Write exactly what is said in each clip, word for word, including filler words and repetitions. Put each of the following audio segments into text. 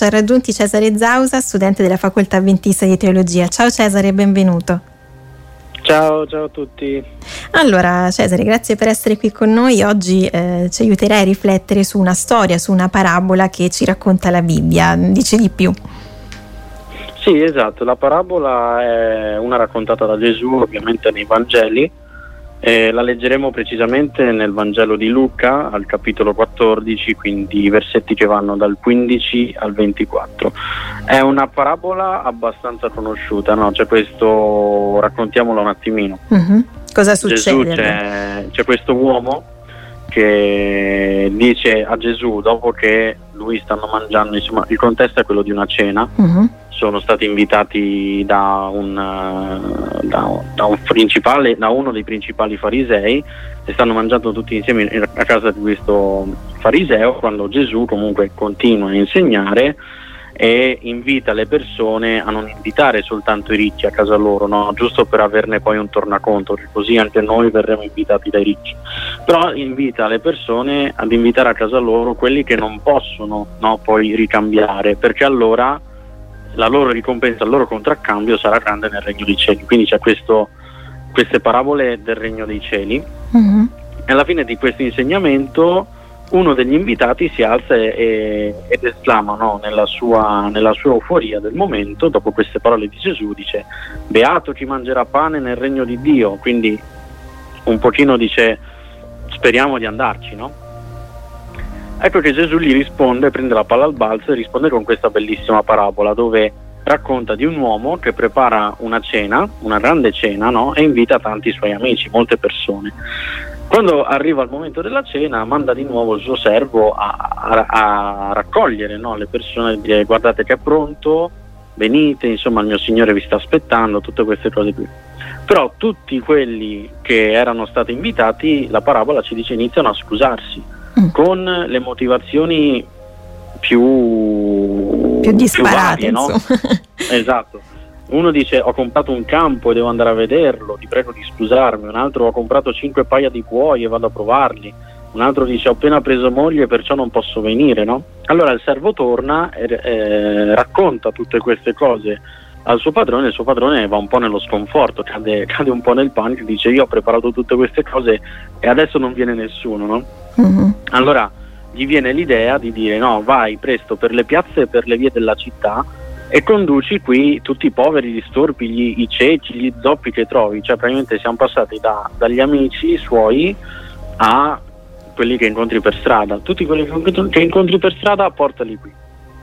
ci ha raggiunti Cesare Zausa, studente della Facoltà Adventista di Teologia. Ciao Cesare, benvenuto. Ciao, ciao a tutti. Allora Cesare, grazie per essere qui con noi. Oggi eh, ci aiuterai a riflettere su una storia, su una parabola che ci racconta la Bibbia. Dici di più? Sì, esatto, la parabola è una raccontata da Gesù ovviamente nei Vangeli. Eh, la leggeremo precisamente nel Vangelo di Luca al capitolo quattordici, quindi i versetti che vanno dal quindici al ventiquattro. È una parabola abbastanza conosciuta, no? C'è questo, raccontiamola un attimino. Mm-hmm. Cosa succede? Gesù, c'è, c'è questo uomo che dice a Gesù, dopo che lui stanno mangiando, insomma il contesto è quello di una cena. Mm-hmm. Sono stati invitati da un, da, da un principale, da uno dei principali farisei, e stanno mangiando tutti insieme a casa di questo fariseo, quando Gesù comunque continua a insegnare e invita le persone a non invitare soltanto i ricchi a casa loro, no? Giusto per averne poi un tornaconto, che così anche noi verremo invitati dai ricchi, però invita le persone ad invitare a casa loro quelli che non possono, no, poi ricambiare, perché allora la loro ricompensa, il loro contraccambio sarà grande nel regno dei cieli. Quindi c'è questo, queste parabole del regno dei cieli. Mm-hmm. E alla fine di questo insegnamento uno degli invitati si alza e, ed esclama, no, nella sua, nella sua euforia del momento, dopo queste parole di Gesù, dice: beato chi mangerà pane nel regno di Dio. Quindi un pochino dice: speriamo di andarci, no? Ecco che Gesù gli risponde, prende la palla al balzo e risponde con questa bellissima parabola, dove racconta di un uomo che prepara una cena, una grande cena, no? E invita tanti suoi amici, molte persone. Quando arriva il momento della cena, manda di nuovo il suo servo a, a, a raccogliere, no, le persone, dire: guardate che è pronto, venite, insomma il mio Signore vi sta aspettando, tutte queste cose qui. Però tutti quelli che erano stati invitati, la parabola ci dice, iniziano a scusarsi con le motivazioni più, più disparate, più varie, no? Esatto. Uno dice: ho comprato un campo e devo andare a vederlo, ti prego di scusarmi. Un altro: ho comprato cinque paia di buoi e vado a provarli. Un altro dice: ho appena preso moglie, perciò non posso venire, no? Allora il servo torna e eh, racconta tutte queste cose al suo padrone. Il suo padrone va un po' nello sconforto, cade, cade un po' nel panico, dice: io ho preparato tutte queste cose e adesso non viene nessuno, no? Mm-hmm. Allora gli viene l'idea di dire: no, vai presto per le piazze e per le vie della città e conduci qui tutti i poveri, gli storpi, gli, i ciechi, gli zoppi che trovi. Cioè praticamente siamo passati da, dagli amici suoi a quelli che incontri per strada. Tutti quelli che incontri per strada portali qui.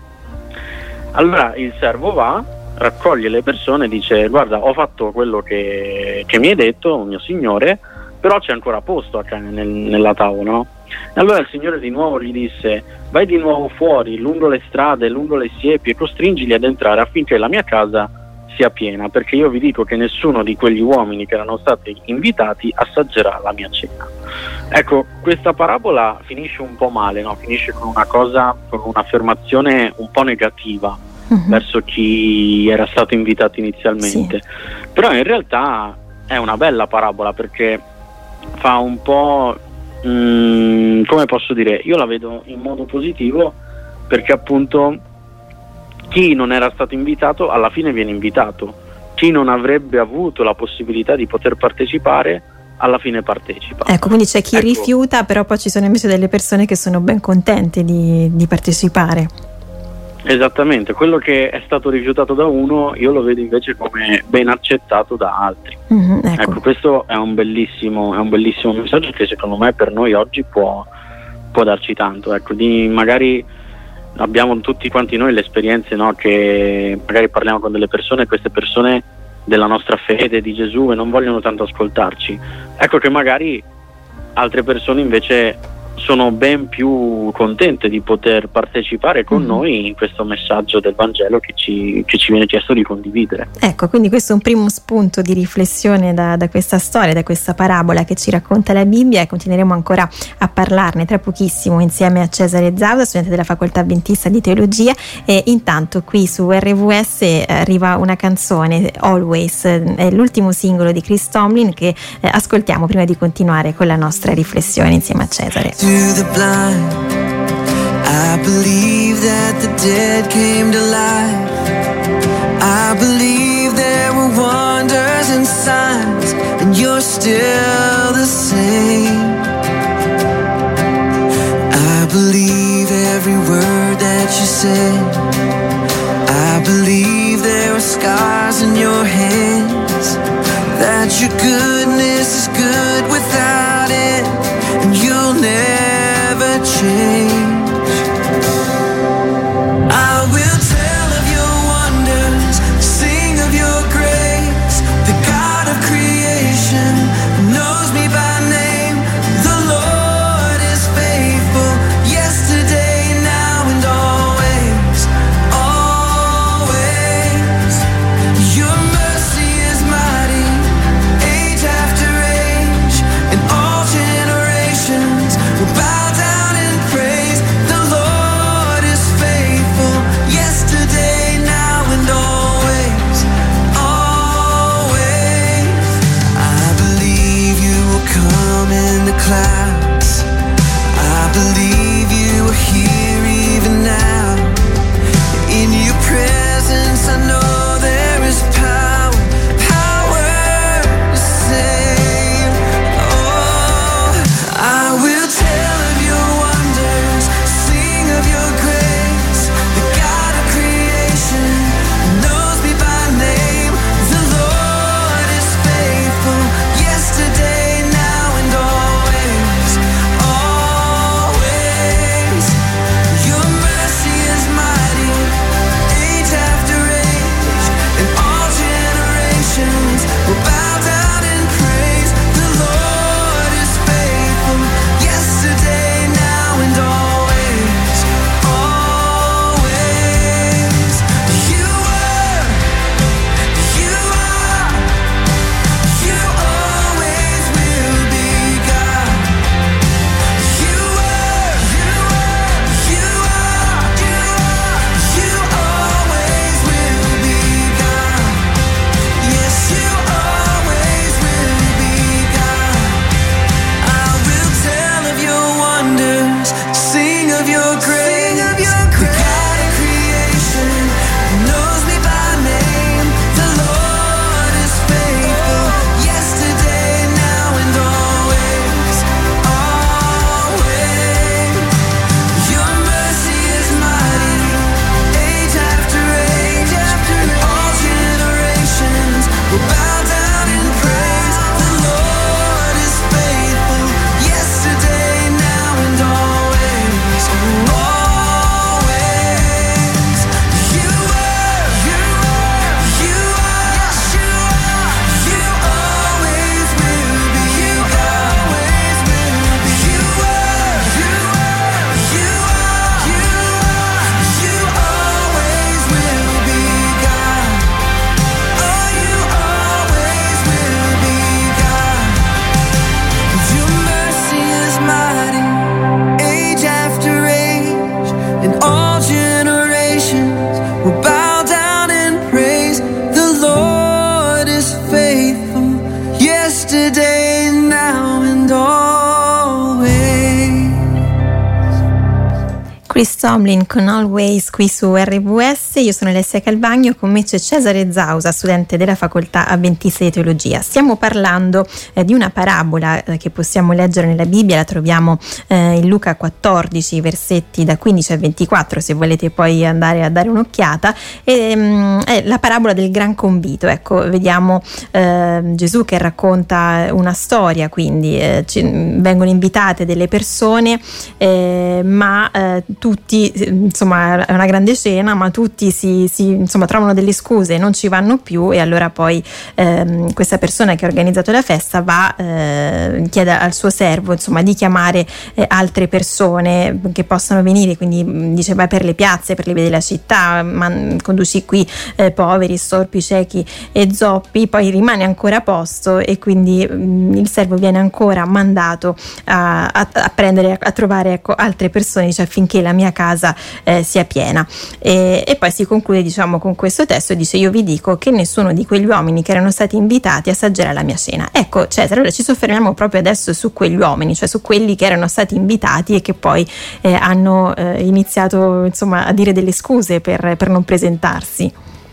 Allora il servo va, raccoglie le persone e dice: guarda, ho fatto quello che, che mi hai detto, mio signore, però c'è ancora posto a, nel, nella tavola, no? E allora il Signore di nuovo gli disse: vai di nuovo fuori, lungo le strade, lungo le siepi, e costringili ad entrare affinché la mia casa sia piena, perché io vi dico che nessuno di quegli uomini che erano stati invitati assaggerà la mia cena. Ecco, questa parabola finisce un po' male, no? Finisce con una cosa, con un'affermazione un po' negativa uh-huh. verso chi era stato invitato inizialmente. Sì. Però in realtà è una bella parabola, perché fa un po', mh, come posso dire, io la vedo in modo positivo, perché appunto chi non era stato invitato alla fine viene invitato, chi non avrebbe avuto la possibilità di poter partecipare alla fine partecipa. Ecco, quindi c'è chi ecco. rifiuta, però poi ci sono invece delle persone che sono ben contente di, di partecipare. Esattamente, quello che è stato rifiutato da uno io lo vedo invece come ben accettato da altri. Mm-hmm, ecco. ecco, questo è un bellissimo, è un bellissimo messaggio che secondo me per noi oggi può, può darci tanto. Ecco, di magari abbiamo tutti quanti noi le esperienze, no, che magari parliamo con delle persone e queste persone della nostra fede, di Gesù, e non vogliono tanto ascoltarci. Ecco che magari altre persone invece sono ben più contente di poter partecipare con mm-hmm. noi in questo messaggio del Vangelo che ci, che ci viene chiesto di condividere. Ecco, quindi questo è un primo spunto di riflessione da, da questa storia, da questa parabola che ci racconta la Bibbia, e continueremo ancora a parlarne tra pochissimo insieme a Cesare Zausa, studente della Facoltà Adventista di Teologia. E intanto qui su R V S arriva una canzone, Always, è l'ultimo singolo di Chris Tomlin, che eh, ascoltiamo prima di continuare con la nostra riflessione insieme a Cesare. To the blind, I I believe that the dead came to life. I believe there were wonders and signs, and you're still the same. I believe every word that you said. I believe there are scars in your hands, that your goodness is good without it, and you'll never change. I will tell of your wonders, sing of your grace. The God of creation knows me by name. The Lord is faithful, yesterday, now, and always, always. Your mercy is mighty, age after age, and all generations will bow down and praise. The Lord is faithful, yesterday, now, and always, always. I believe you will come in the clouds. I believe you are here even now. In your presence I know there is power, power to save. Oh, I will tell of your wonders, sing of your grace. The God of creation knows me by name. The Lord is faithful, yesterday, now, and always, always. Your mercy is mighty, age after age, and all generations will bow down and praise. The Lord is faithful, yesterday, now, and always, always. You were, you are, you always will be God. You were, you are, you are, you are, you always will be God. Yes, you always will be God. I will tell of your wonders, sing of your grace. The God of creation knows me by name. The Lord is faithful, yesterday, now, and always, always. Your mercy is mighty, age after age, and all generations will bow down and praise. The Lord is faithful, yesterday, now, and always, always. You were, you are, you are, yes, you are, you always will be, you always will be. You were, you are, you are, you are, you always will be God. Oh, you always will be God. Your mercy is mighty, age after age, and all generations will bow down and praise. The Lord is faithful, yesterday, now, and always. Chris Tomlin con Always qui su R V S. Io sono Alessia Calvagno, con me c'è Cesare Zausa, studente della facoltà avventista di teologia. Stiamo parlando eh, di una parabola eh, che possiamo leggere nella Bibbia. La troviamo eh, in Luca quattordici, versetti da quindici a ventiquattro, se volete poi andare a dare un'occhiata. E, mh, è la parabola del gran convito. Ecco, vediamo eh, Gesù che racconta una storia, quindi eh, ci, vengono invitate delle persone, eh, ma eh, tutti, insomma, è una grande scena, ma tutti si, si insomma trovano delle scuse, non ci vanno più, e allora poi ehm, questa persona che ha organizzato la festa va, eh, chiede al suo servo, insomma, di chiamare eh, altre persone che possano venire, quindi mh, dice vai per le piazze, per le vie della città, man, conduci qui eh, poveri, storpi, ciechi e zoppi. Poi rimane ancora posto, e quindi mh, il servo viene ancora mandato a, a, a prendere, a trovare, ecco, altre persone, dice, affinché la mia casa eh, sia piena. E, e poi si conclude, diciamo, con questo testo, dice: io vi dico che nessuno di quegli uomini che erano stati invitati assaggerà la mia cena. Ecco, Cesare, allora ci soffermiamo proprio adesso su quegli uomini, cioè su quelli che erano stati invitati e che poi eh, hanno eh, iniziato, insomma, a dire delle scuse per, per non presentarsi.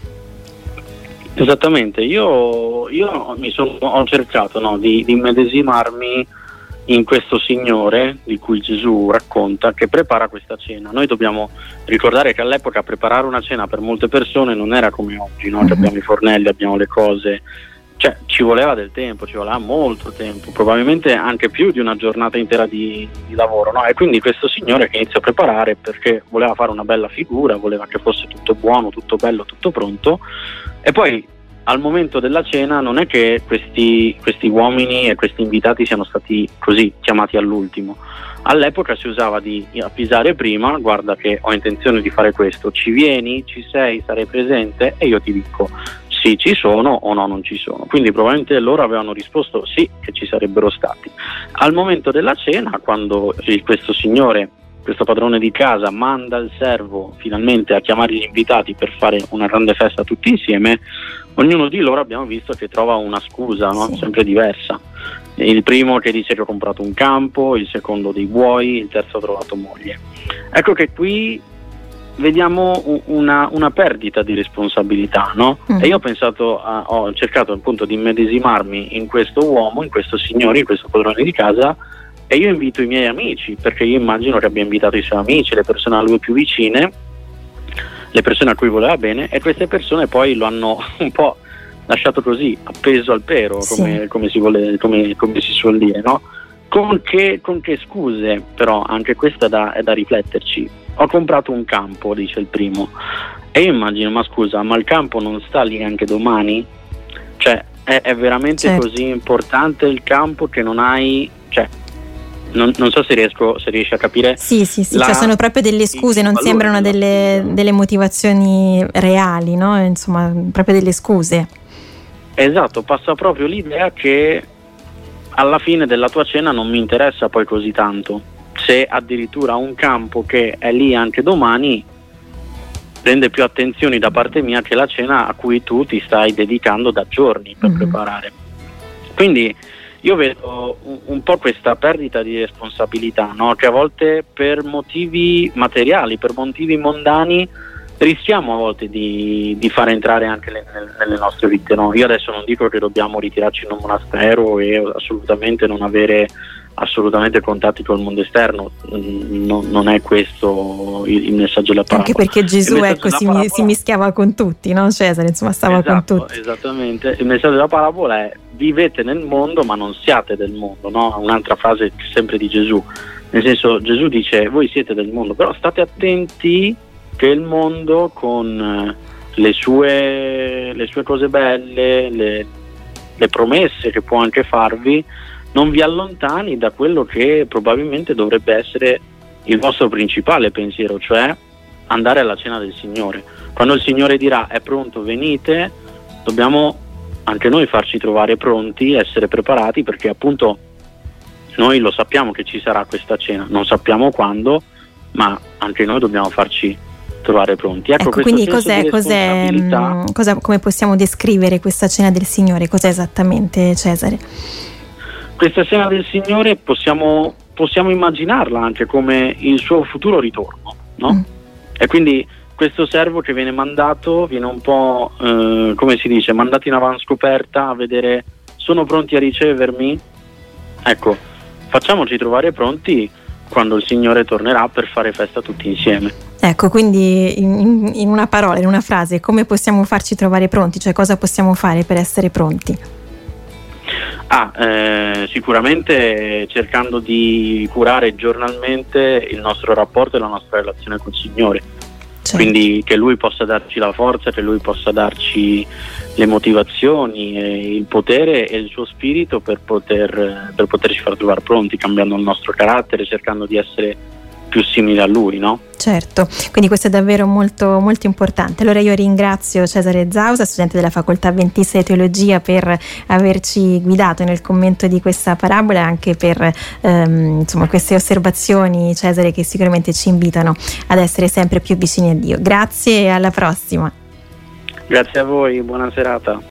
Esattamente, io, io mi sono, ho cercato no, di, di immedesimarmi in questo signore di cui Gesù racconta, che prepara questa cena. Noi dobbiamo ricordare che all'epoca preparare una cena per molte persone non era come oggi, no? Che abbiamo i fornelli, abbiamo le cose, cioè ci voleva del tempo, ci voleva molto tempo, probabilmente anche più di una giornata intera di, di lavoro, no? E quindi questo signore che inizia a preparare perché voleva fare una bella figura, voleva che fosse tutto buono, tutto bello, tutto pronto, e poi al momento della cena non è che questi, questi uomini e questi invitati siano stati così chiamati all'ultimo. All'epoca si usava di avvisare prima: guarda che ho intenzione di fare questo, ci vieni, ci sei, sarai presente? E io ti dico sì, ci sono, o no, non ci sono. Quindi probabilmente loro avevano risposto sì, che ci sarebbero stati. Al momento della cena, quando questo signore, questo padrone di casa, manda il servo finalmente a chiamare gli invitati per fare una grande festa tutti insieme, ognuno di loro abbiamo visto che trova una scusa, no? Sì. Sempre diversa. Il primo che dice che ho comprato un campo, il secondo dei buoi, il terzo ha trovato moglie. Ecco che qui vediamo una, una perdita di responsabilità, no? Mm. E io ho pensato, a, ho cercato appunto di immedesimarmi in questo uomo, in questo signore, in questo padrone di casa, e io invito i miei amici, perché io immagino che abbia invitato i suoi amici, le persone a lui più vicine, le persone a cui voleva bene, e queste persone poi lo hanno un po' lasciato così, appeso al pero, come, sì. come, si, vuole, come, come si suol dire, no? Con che, con che scuse, però anche questa è da, è da rifletterci. Ho comprato un campo, dice il primo, e io immagino, ma scusa, ma il campo non sta lì anche domani? Cioè, è, è veramente certo. così importante il campo che non hai, cioè, Non, non so se riesco, se riesci a capire. Sì, sì, sì, la, cioè sono proprio delle scuse, non sembrano delle, delle motivazioni reali, no? Insomma, proprio delle scuse. Esatto, passa proprio l'idea che alla fine della tua cena non mi interessa poi così tanto. Se addirittura un campo che è lì anche domani prende più attenzioni da parte mia che la cena a cui tu ti stai dedicando da giorni per mm-hmm. preparare. Quindi io vedo un, un po' questa perdita di responsabilità, no? Che a volte per motivi materiali, per motivi mondani, rischiamo a volte di, di far entrare anche le, nelle nostre vite, no? Io adesso non dico che dobbiamo ritirarci in un monastero e assolutamente non avere assolutamente contatti col mondo esterno, non, non è questo il, il messaggio della parabola. Anche perché Gesù ecco, si, parabola... si mischiava con tutti, no? Cesare, insomma, stava esatto, con tutti. Esattamente, il messaggio della parabola è: vivete nel mondo ma non siate del mondo, no? Un'altra frase sempre di Gesù, nel senso, Gesù dice: voi siete del mondo, però state attenti che il mondo con le sue, le sue cose belle, le, le promesse che può anche farvi, non vi allontani da quello che probabilmente dovrebbe essere il vostro principale pensiero, cioè andare alla cena del Signore. Quando il Signore dirà è pronto, venite, dobbiamo anche noi farci trovare pronti, essere preparati, perché appunto noi lo sappiamo che ci sarà questa cena, non sappiamo quando, ma anche noi dobbiamo farci trovare pronti. Ecco, ecco quindi cos'è, cos'è, mh, cosa, come possiamo descrivere questa cena del Signore? Cos'è esattamente, Cesare? Questa cena del Signore possiamo, possiamo immaginarla anche come il suo futuro ritorno, no? Mm. E quindi questo servo che viene mandato viene un po', eh, come si dice, mandato in avanscoperta a vedere: sono pronti a ricevermi? Ecco, facciamoci trovare pronti quando il Signore tornerà per fare festa tutti insieme. Ecco, quindi in, in una parola, in una frase, come possiamo farci trovare pronti? Cioè, cosa possiamo fare per essere pronti? Ah, eh, sicuramente cercando di curare giornalmente il nostro rapporto e la nostra relazione col Signore. Certo. Quindi che Lui possa darci la forza, che Lui possa darci le motivazioni, e il potere e il suo spirito per poter per poterci far trovare pronti, cambiando il nostro carattere, cercando di essere più simile a lui, no? Certo, quindi questo è davvero molto, molto importante. Allora io ringrazio Cesare Zausa, studente della Facoltà Adventista di Teologia, per averci guidato nel commento di questa parabola e anche per ehm, insomma, queste osservazioni, Cesare, che sicuramente ci invitano ad essere sempre più vicini a Dio. Grazie e alla prossima. Grazie a voi, buona serata.